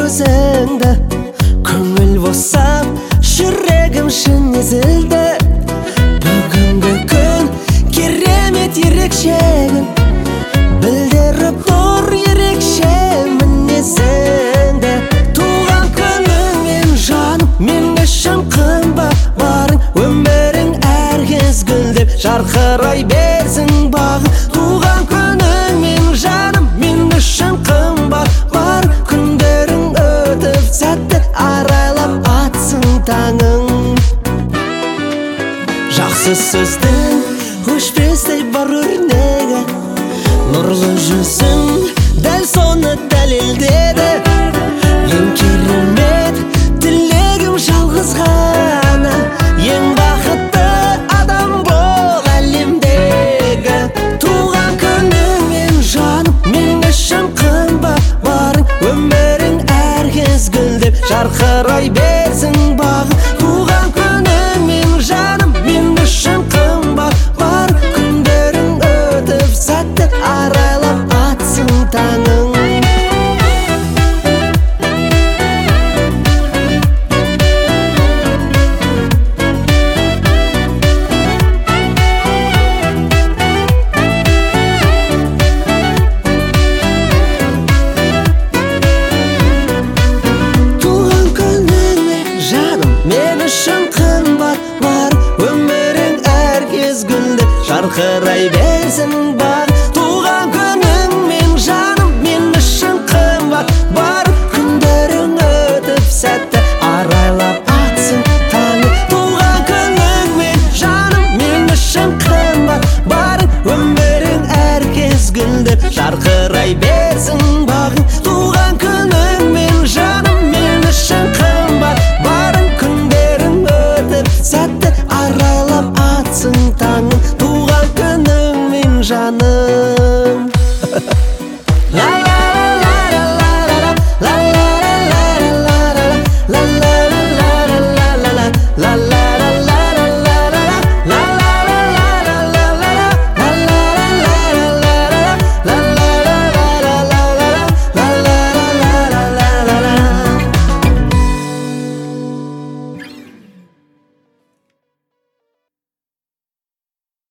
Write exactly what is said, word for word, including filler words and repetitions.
көзіңді, көңіл босап жүрегім шын езілді. Бүгінгі күн керемет ерекшегін, білдіріп тұр ерекше мінезіңді. Туған күніңмен жаным, мен үшін қымбат барың, өмірің әркез гүлдеп жарқырай берсін бағым. Туған күніңмен жаным, мен үшін қымбат бар, күндерің өтіп сәтті арайлап атсын таңың. Жақсы сөздің өшпестей бар өрнегі, нұрлы жүзің дәл соны дәлелдеді. Ең керемет тілегім жалғыз ғана, ең бақытты адам бол әлемдегі. Туған күніңмен жаным, мен үшін қымбат барың, өмірің әркез гүлдеп жарқырай берсін бағым. Туған күніңмен жаным, мен үшін қымбат бар, күндерің өтіп сәтті арайлап атсын таңың. Туған күніңмен жаным, мен үшін қымбат бар, өмірің әркез гүлдеп жарқырай берсін бар. Туған